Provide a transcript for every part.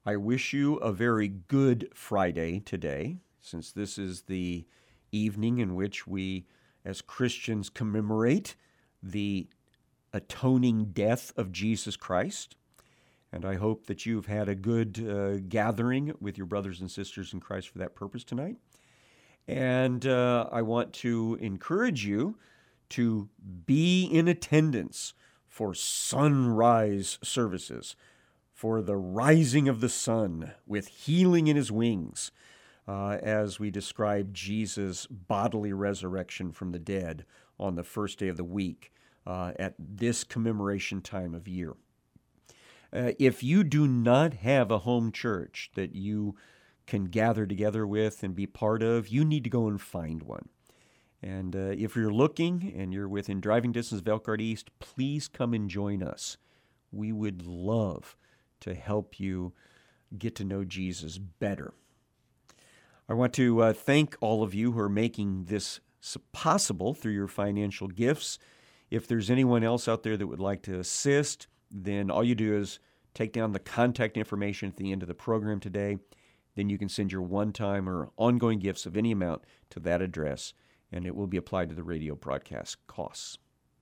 I wish you a very good Friday today, since this is the evening in which we, as Christians, commemorate the atoning death of Jesus Christ. And I hope that you've had a good gathering with your brothers and sisters in Christ for that purpose tonight. And I want to encourage you to be in attendance for sunrise services, for the rising of the sun with healing in his wings, as we describe Jesus' bodily resurrection from the dead on the first day of the week at this commemoration time of year. If you do not have a home church that you can gather together with and be part of, you need to go and find one. And if you're looking and you're within driving distance of Elkhart East, please come and join us. We would love to help you get to know Jesus better. I want to thank all of you who are making this possible through your financial gifts. If there's anyone else out there that would like to assist, then all you do is take down the contact information at the end of the program today. Then you can send your one-time or ongoing gifts of any amount to that address, and it will be applied to the radio broadcast costs.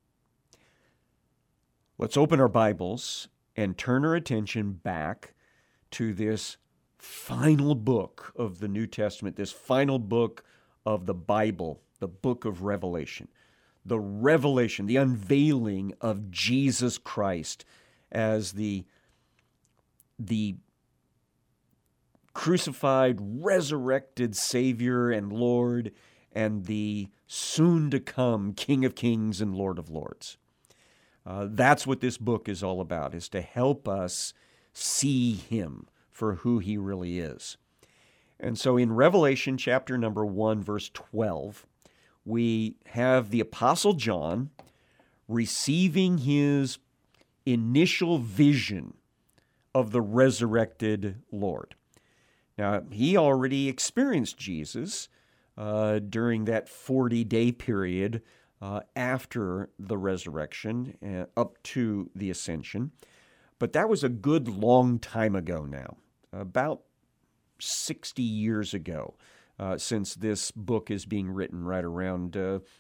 Let's open our Bibles and turn our attention back to this final book of the New Testament, this final book of the Bible, the book of Revelation. The revelation, the unveiling of Jesus Christ as the crucified, resurrected Savior and Lord, and the soon-to-come King of Kings and Lord of Lords. That's what this book is all about, is to help us see Him for who He really is. And so in Revelation chapter number 1, verse 12, we have the Apostle John receiving his initial vision of the resurrected Lord. Now, he already experienced Jesus during that 40-day period after the resurrection, up to the ascension. But that was a good long time ago now, about 60 years ago, since this book is being written right around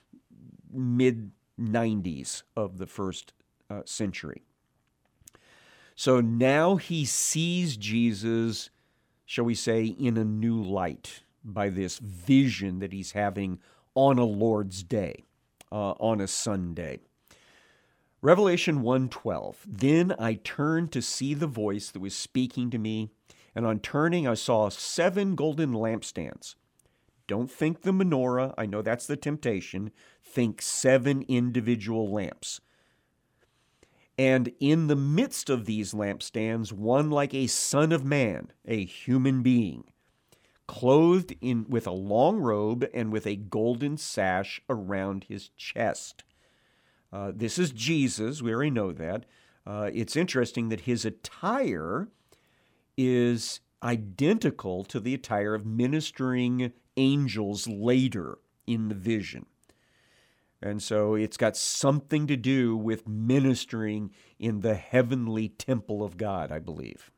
mid-90s of the first century. So now he sees Jesus, shall we say, in a new light by this vision that he's having on a Lord's Day, on a Sunday. Revelation 1:12, "Then I turned to see the voice that was speaking to me, and on turning I saw 7 golden lampstands." Don't think the menorah. I know that's the temptation. Think 7 individual lamps. "And in the midst of these lampstands, one like a son of man, a human being, clothed with a long robe and with a golden sash around his chest." This is Jesus. We already know that. It's interesting that his attire is identical to the attire of ministering angels later in the vision. And so it's got something to do with ministering in the heavenly temple of God, I believe.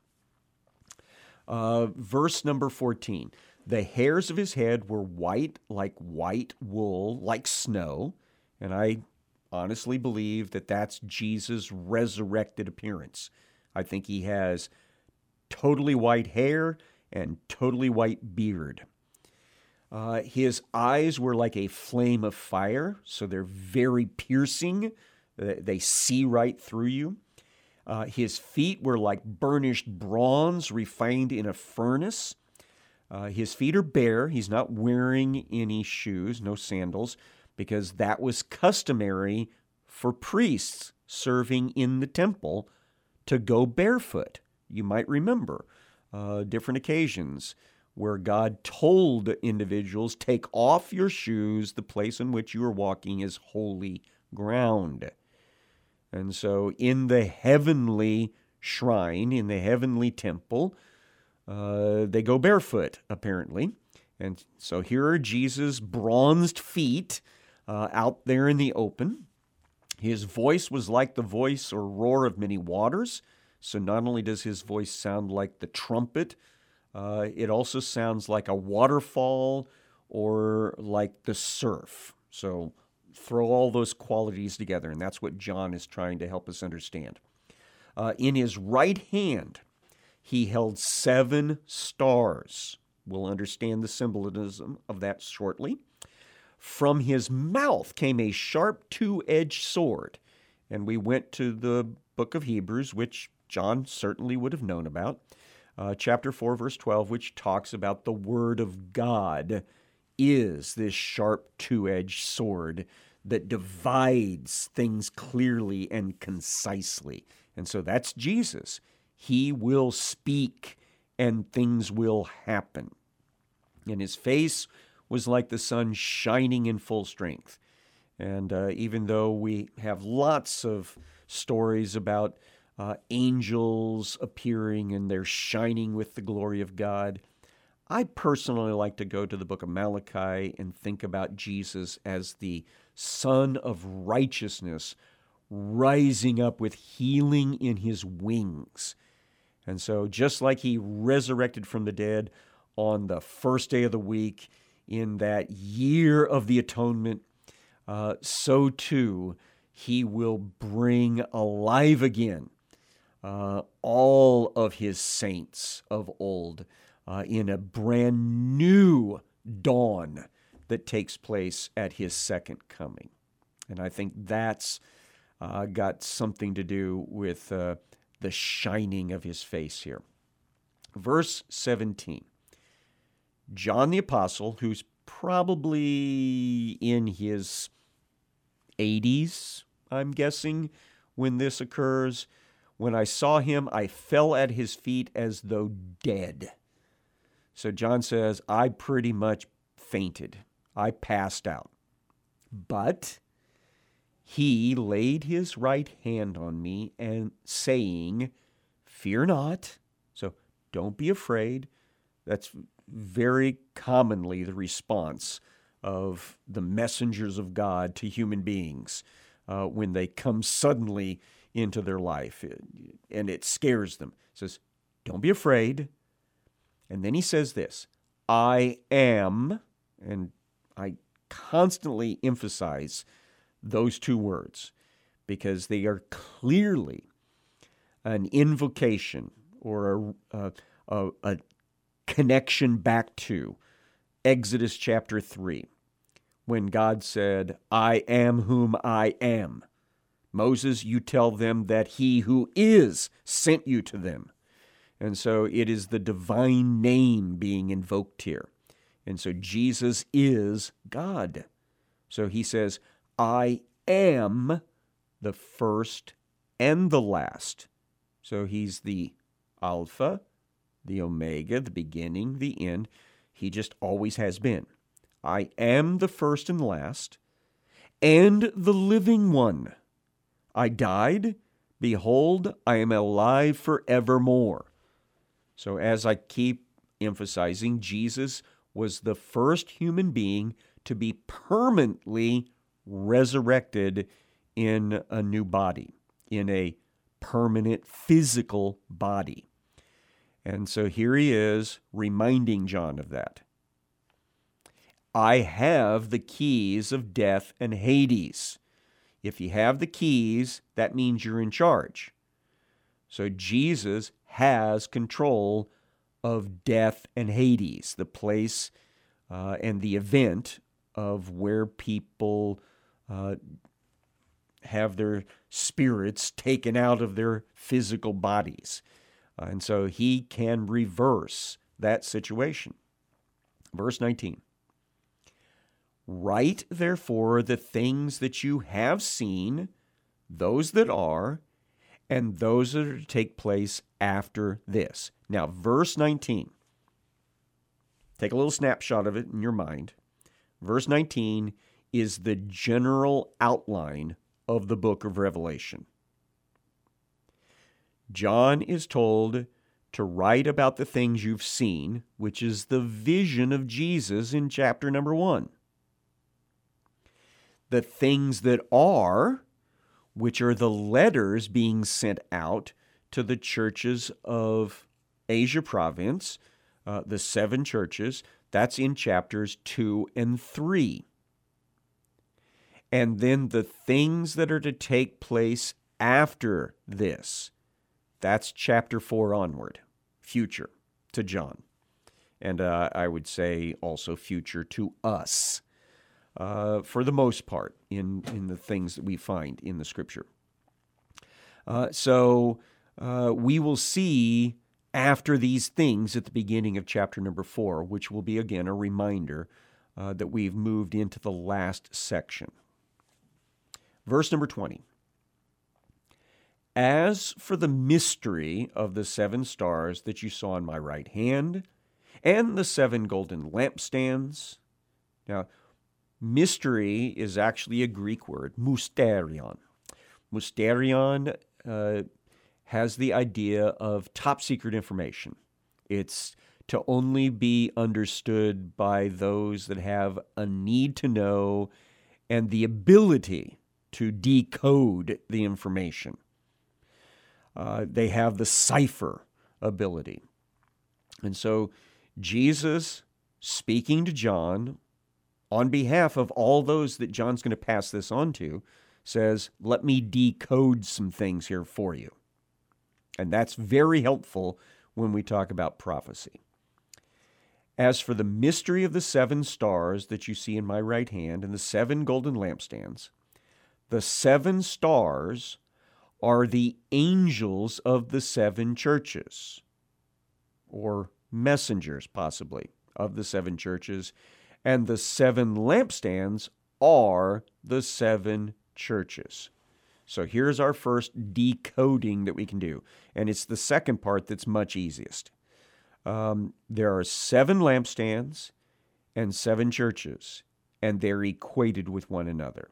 Verse number 14, "The hairs of his head were white like white wool, like snow." And I honestly believe that that's Jesus' resurrected appearance. I think he has totally white hair and totally white beard. His eyes were like a flame of fire, so they're very piercing. They see right through you. His feet were like burnished bronze refined in a furnace. His feet are bare. He's not wearing any shoes, no sandals, because that was customary for priests serving in the temple to go barefoot. You might remember different occasions where God told individuals, take off your shoes, the place in which you are walking is holy ground. And so in the heavenly shrine, in the heavenly temple, they go barefoot, apparently. And so here are Jesus' bronzed feet out there in the open. His voice was like the voice or roar of many waters. So not only does his voice sound like the trumpet, it also sounds like a waterfall or like the surf. So throw all those qualities together, and that's what John is trying to help us understand. In his right hand, he held 7 stars. We'll understand the symbolism of that shortly. From his mouth came a sharp 2-edged sword. And we went to the book of Hebrews, which John certainly would have known about, chapter 4, verse 12, which talks about the word of God is this sharp 2-edged sword that divides things clearly and concisely. And so that's Jesus. He will speak and things will happen. And his face was like the sun shining in full strength. And even though we have lots of stories about angels appearing and they're shining with the glory of God, I personally like to go to the book of Malachi and think about Jesus as the Son of Righteousness rising up with healing in his wings. And so just like he resurrected from the dead on the first day of the week in that year of the atonement, so too he will bring alive again all of his saints of old in a brand new dawn that takes place at his second coming. And I think that's got something to do with the shining of his face here. Verse 17. John the Apostle, who's probably in his 80s, I'm guessing, when this occurs, when I saw him, I fell at his feet as though dead. So John says, I pretty much fainted. I passed out. But he laid his right hand on me and saying, fear not. So don't be afraid. That's very commonly the response of the messengers of God to human beings when they come suddenly into their life, and it scares them. He says, don't be afraid. And then he says this, I am, and I constantly emphasize those 2 words because they are clearly an invocation or a connection back to Exodus chapter 3, when God said, I am whom I am. Moses, you tell them that he who is sent you to them. And so it is the divine name being invoked here. And so Jesus is God. So he says, I am the first and the last. So he's the Alpha, the Omega, the beginning, the end. He just always has been. I am the first and last, and the living one. I died. Behold, I am alive forevermore. So as I keep emphasizing, Jesus was the first human being to be permanently resurrected in a new body, in a permanent physical body. And so here he is reminding John of that. I have the keys of death and Hades. If you have the keys, that means you're in charge. So Jesus has control of death and Hades, the place and the event of where people have their spirits taken out of their physical bodies. And so he can reverse that situation. Verse 19. Write, therefore, the things that you have seen, those that are, and those that are to take place after this. Now, verse 19. Take a little snapshot of it in your mind. Verse 19 is the general outline of the book of Revelation. John is told to write about the things you've seen, which is the vision of Jesus in chapter number 1. The things that are, which are the letters being sent out to the churches of Asia province, the 7 churches. That's in chapters 2 and 3. And then the things that are to take place after this, that's chapter 4 onward, future to John. And I would say also future to us, for the most part, in the things that we find in the Scripture. So we will see after these things at the beginning of chapter number 4, which will be, again, a reminder that we've moved into the last section. Verse number 20. As for the mystery of the 7 stars that you saw in my right hand, and the 7 golden lampstands. Now, mystery is actually a Greek word, mysterion. Mysterion has the idea of top secret information. It's to only be understood by those that have a need to know and the ability to decode the information. They have the cipher ability. And so Jesus, speaking to John on behalf of all those that John's going to pass this on to, says, let me decode some things here for you. And that's very helpful when we talk about prophecy. As for the mystery of the 7 stars that you see in my right hand and the 7 golden lampstands, the 7 stars are the angels of the 7 churches, or messengers, possibly, of the 7 churches, and the 7 lampstands are the 7 churches. So here's our first decoding that we can do, and it's the second part that's much easiest. There are 7 lampstands and 7 churches, and they're equated with one another.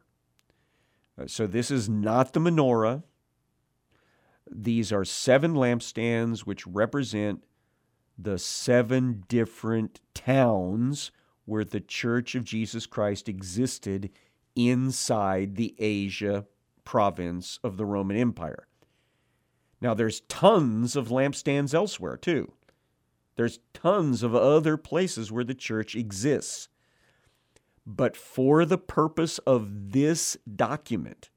So this is not the menorah. These are 7 lampstands which represent the 7 different towns where the Church of Jesus Christ existed inside the Asia province of the Roman Empire. Now, there's tons of lampstands elsewhere, too. There's tons of other places where the church exists. But for the purpose of this document,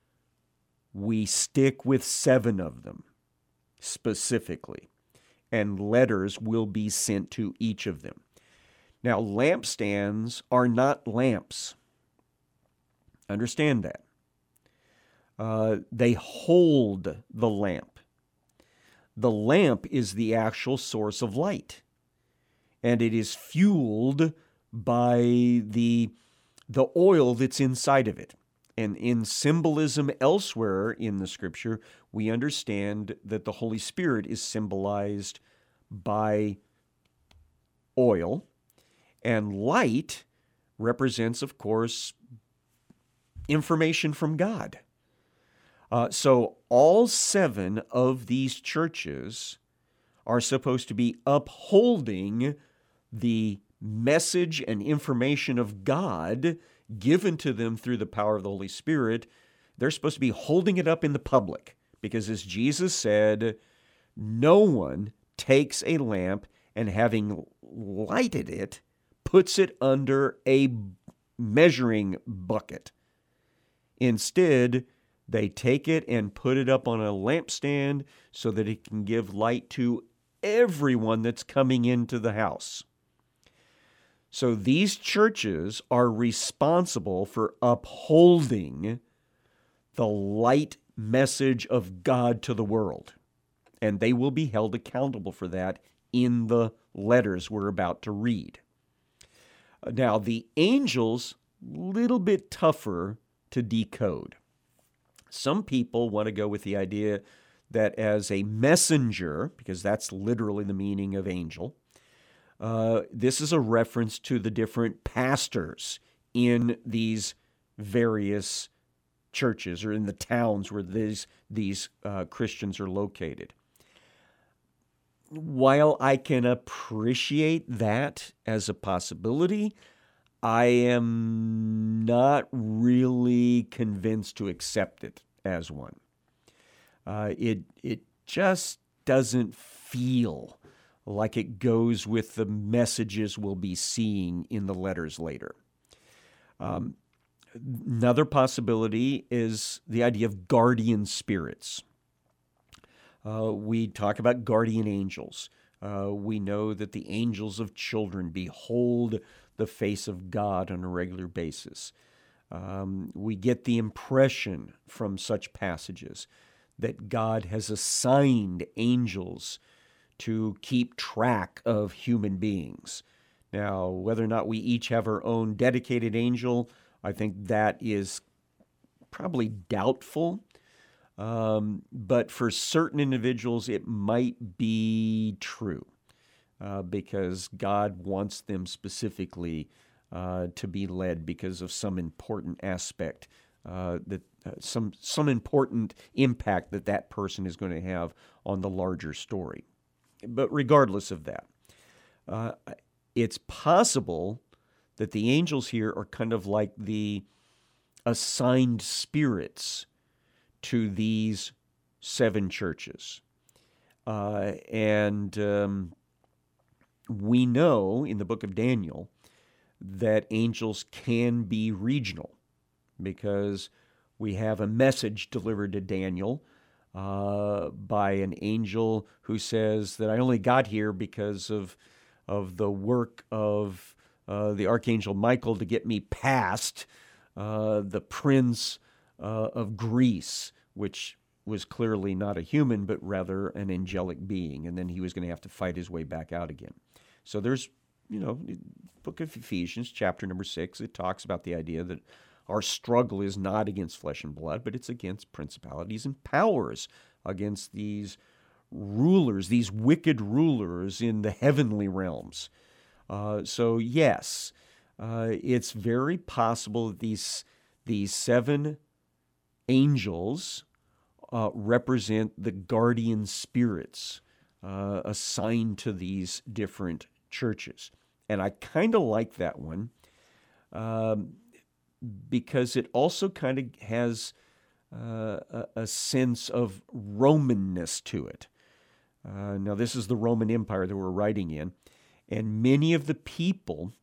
we stick with 7 of them specifically, and letters will be sent to each of them. Now, lampstands are not lamps. Understand that. They hold the lamp. The lamp is the actual source of light, and it is fueled by the oil that's inside of it. And in symbolism elsewhere in the Scripture, we understand that the Holy Spirit is symbolized by oil, and light represents, of course, information from God. So all 7 of these churches are supposed to be upholding the message and information of God given to them through the power of the Holy Spirit. They're supposed to be holding it up in the public because, as Jesus said, no one takes a lamp and, having lighted it, puts it under a measuring bucket. Instead, they take it and put it up on a lampstand so that it can give light to everyone that's coming into the house. So these churches are responsible for upholding the light message of God to the world, and they will be held accountable for that in the letters we're about to read. Now, the angels, little bit tougher to decode. Some people want to go with the idea that as a messenger, because that's literally the meaning of angel, this is a reference to the different pastors in these various churches or in the towns where these Christians are located. While I can appreciate that as a possibility, I am not really convinced to accept it as one. It just doesn't feel like it goes with the messages we'll be seeing in the letters later. Another possibility is the idea of guardian spirits. We talk about guardian angels. We know that the angels of children behold the face of God on a regular basis. We get the impression from such passages that God has assigned angels to keep track of human beings. Now, whether or not we each have our own dedicated angel, I think that is probably doubtful. But for certain individuals, it might be true because God wants them specifically to be led because of some important aspect, some important impact that person is going to have on the larger story. But regardless of that, it's possible that the angels here are kind of like the assigned spirits to these 7 churches. And we know in the book of Daniel that angels can be regional because we have a message delivered to Daniel by an angel who says that I only got here because of the work of the archangel Michael to get me past the prince of Greece, which was clearly not a human, but rather an angelic being. And then he was going to have to fight his way back out again. So there's, book of Ephesians, chapter number 6, it talks about the idea that our struggle is not against flesh and blood, but it's against principalities and powers, against these rulers, these wicked rulers in the heavenly realms. So yes, it's very possible that these 7 angels represent the guardian spirits assigned to these different churches. And I kind of like that one because it also kind of has a sense of Romanness to it. Now, this is the Roman Empire that we're writing in, and many of the people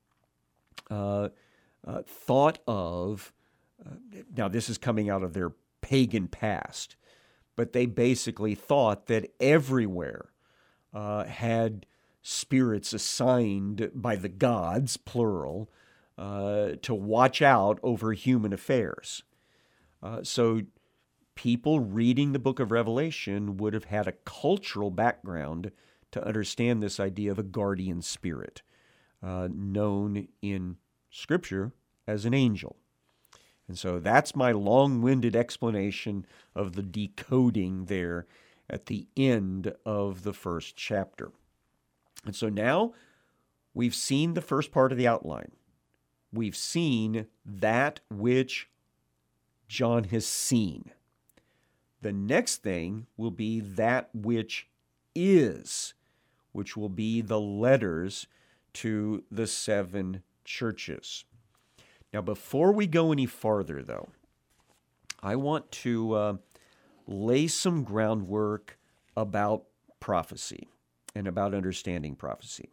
thought of, now this is coming out of their pagan past, but they basically thought that everywhere had spirits assigned by the gods, plural, to watch out over human affairs. So people reading the book of Revelation would have had a cultural background to understand this idea of a guardian spirit, known in Scripture as an angel. And so that's my long-winded explanation of the decoding there at the end of the first chapter. And so now we've seen the first part of the outline. We've seen that which John has seen. The next thing will be that which is, which will be the letters to the 7 churches. Now, before we go any farther, though, I want to lay some groundwork about prophecy and about understanding prophecy.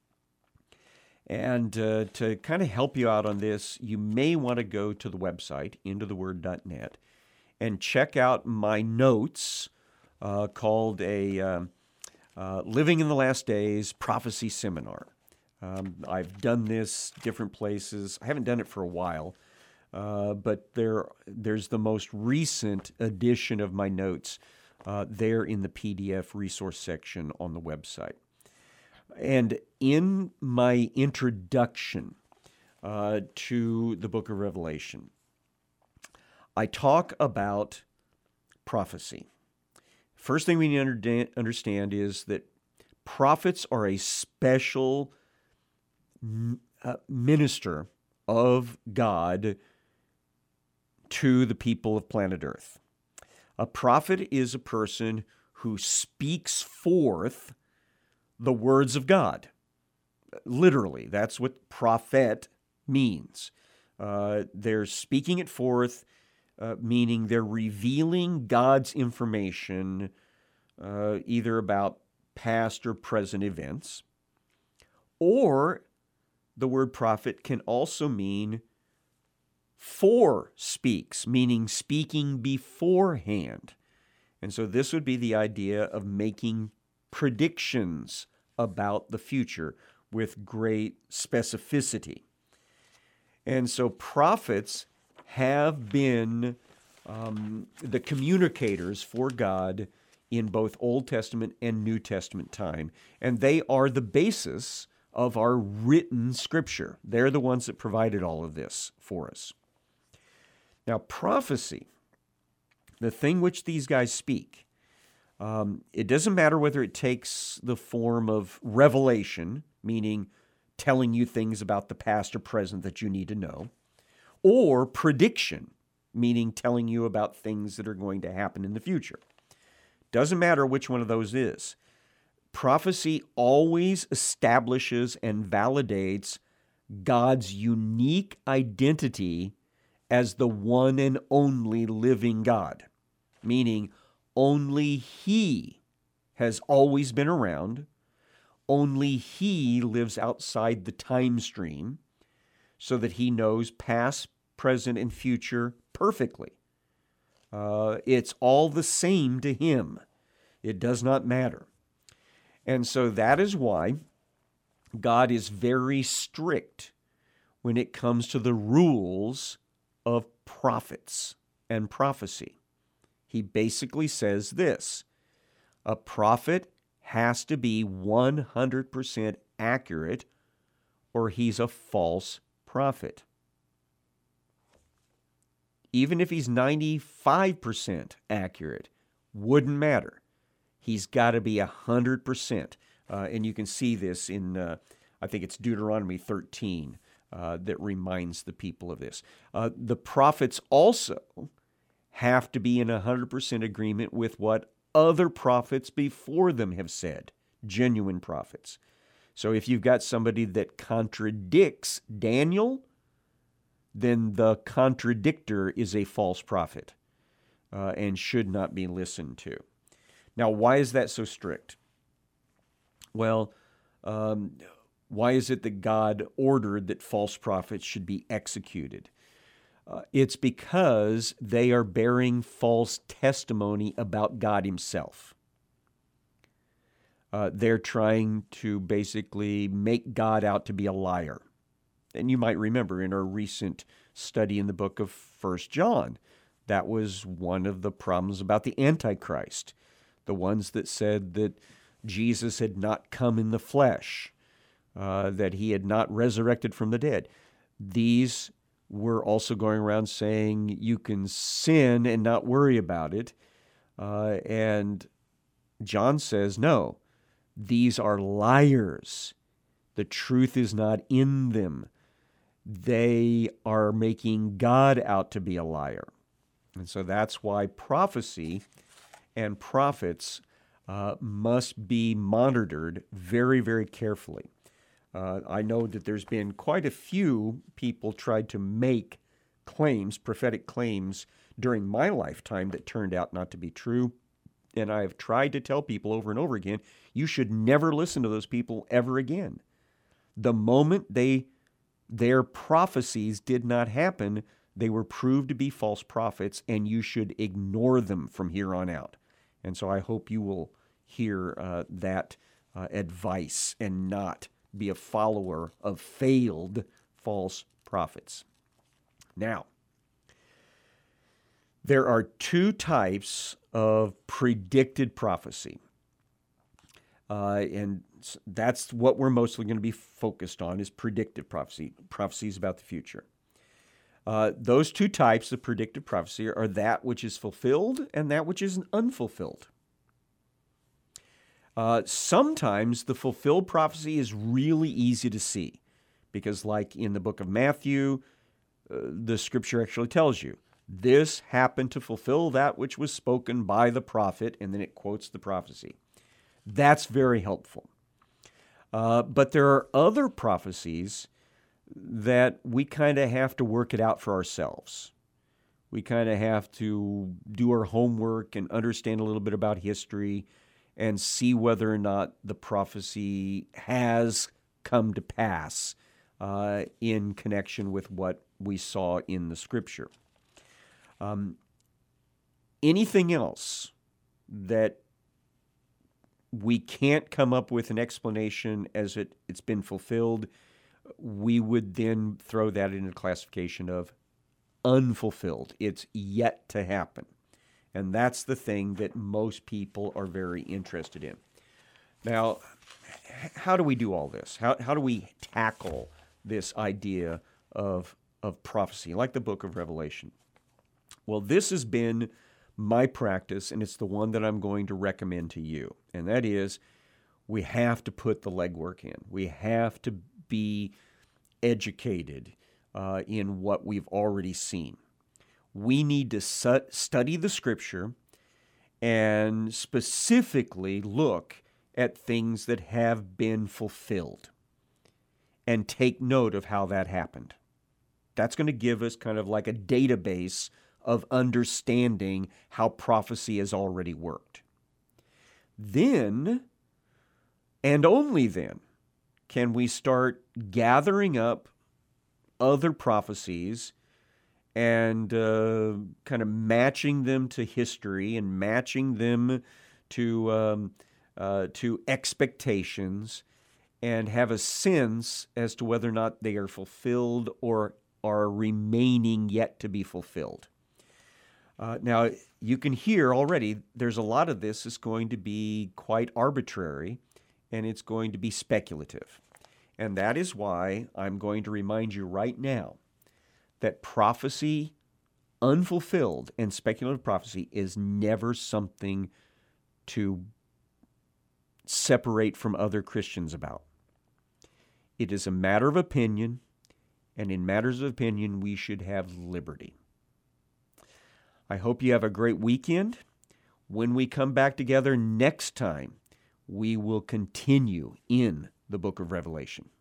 And to kind of help you out on this, you may want to go to the website, intotheword.net, and check out my notes called a Living in the Last Days Prophecy Seminar. I've done this different places. I haven't done it for a while, but there's the most recent edition of my notes there in the PDF resource section on the website. And in my introduction to the book of Revelation, I talk about prophecy. First thing we need to understand is that prophets are a special minister of God to the people of planet Earth. A prophet is a person who speaks forth the words of God. Literally, that's what prophet means. They're speaking it forth, meaning they're revealing God's information either about past or present events, or the word prophet can also mean forespeaks, meaning speaking beforehand. And so this would be the idea of making predictions about the future with great specificity. And so prophets have been the communicators for God in both Old Testament and New Testament time. And they are the basis of our written scripture. They're the ones that provided all of this for us. Now, prophecy, the thing which these guys speak, it doesn't matter whether it takes the form of revelation, meaning telling you things about the past or present that you need to know, or prediction, meaning telling you about things that are going to happen in the future. Doesn't matter which one of those is. Prophecy always establishes and validates God's unique identity as the one and only living God, meaning only He has always been around, only He lives outside the time stream, so that He knows past, present, and future perfectly. It's all the same to Him. It does not matter. And so that is why God is very strict when it comes to the rules of prophets and prophecy. He basically says this: a prophet has to be 100% accurate, or he's a false prophet. Even if he's 95% accurate, wouldn't matter. He's got to be 100%. And you can see this in, I think it's Deuteronomy 13, that reminds the people of this. The prophets also have to be in 100% agreement with what other prophets before them have said, genuine prophets. So if you've got somebody that contradicts Daniel, then the contradictor is a false prophet and should not be listened to. Now, why is that so strict? Well, why is it that God ordered that false prophets should be executed? It's because they are bearing false testimony about God Himself. They're trying to basically make God out to be a liar. And you might remember in our recent study in the book of 1 John, that was one of the problems about the Antichrist. The ones that said that Jesus had not come in the flesh, that He had not resurrected from the dead. These were also going around saying you can sin and not worry about it. And John says, no, these are liars. The truth is not in them. They are making God out to be a liar. And so that's why prophecy and prophets must be monitored very, very carefully. I know that there's been quite a few people tried to make claims, prophetic claims, during my lifetime that turned out not to be true. And I have tried to tell people over and over again, you should never listen to those people ever again. The moment their prophecies did not happen, they were proved to be false prophets, and you should ignore them from here on out. And so I hope you will hear that advice and not be a follower of failed false prophets. Now, there are two types of predicted prophecy. And that's what we're mostly going to be focused on, is predictive prophecy, prophecies about the future. Those two types of predictive prophecy are that which is fulfilled and that which is unfulfilled. Sometimes the fulfilled prophecy is really easy to see because, like in the book of Matthew, the scripture actually tells you, this happened to fulfill that which was spoken by the prophet, and then it quotes the prophecy. That's very helpful. But there are other prophecies that we kind of have to work it out for ourselves. We kind of have to do our homework and understand a little bit about history and see whether or not the prophecy has come to pass in connection with what we saw in the Scripture. Anything else that we can't come up with an explanation as it's been fulfilled, we would then throw that into the classification of unfulfilled. It's yet to happen. And that's the thing that most people are very interested in. Now, how do we do all this? How do we tackle this idea of prophecy, like the book of Revelation? Well, this has been my practice, and it's the one that I'm going to recommend to you. And that is, we have to put the legwork in. We have to be educated in what we've already seen. We need to study the Scripture and specifically look at things that have been fulfilled and take note of how that happened. That's going to give us kind of like a database of understanding how prophecy has already worked. Then, and only then, can we start gathering up other prophecies and kind of matching them to history and matching them to expectations, and have a sense as to whether or not they are fulfilled or are remaining yet to be fulfilled. Now, you can hear already there's a lot of this is going to be quite arbitrary, and it's going to be speculative. And that is why I'm going to remind you right now that prophecy, unfulfilled and speculative prophecy, is never something to separate from other Christians about. It is a matter of opinion, and in matters of opinion, we should have liberty. I hope you have a great weekend. When we come back together next time, we will continue in the book of Revelation.